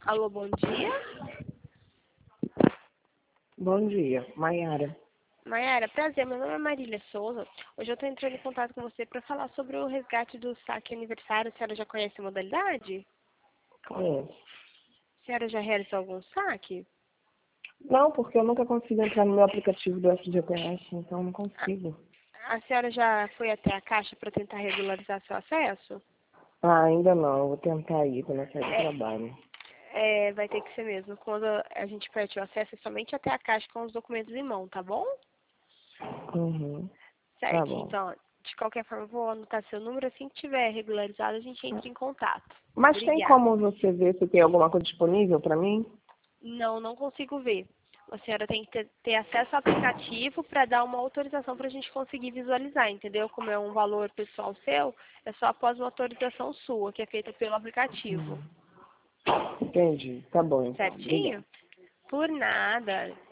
Alô, bom dia. Bom dia, Maiara. Maiara, prazer, meu nome é Marília Souza. Hoje eu estou entrando em contato com você para falar sobre o resgate do saque aniversário. A senhora já conhece a modalidade? Conheço. A senhora já realizou algum saque? Não, porque eu nunca consigo entrar no meu aplicativo do FGTS, então não consigo. A senhora já foi até a Caixa para tentar regularizar seu acesso? Ainda não, eu vou tentar ir quando eu sair do trabalho. Vai ter que ser mesmo. Quando a gente perde o acesso, é somente até a Caixa com os documentos em mão, tá bom? Uhum. Tá Certo, bom. então, de qualquer forma, eu vou anotar seu número. Assim que tiver regularizado, a gente entra em contato. Mas tem Obrigada. como você ver se tem alguma coisa disponível para mim? Não, não consigo ver. A senhora tem que ter acesso ao aplicativo para dar uma autorização para a gente conseguir visualizar, entendeu? Como é um valor pessoal seu, é só após uma autorização sua, que é feita pelo aplicativo. Entendi. Tá bom, então. Obrigada. Certinho? Por nada.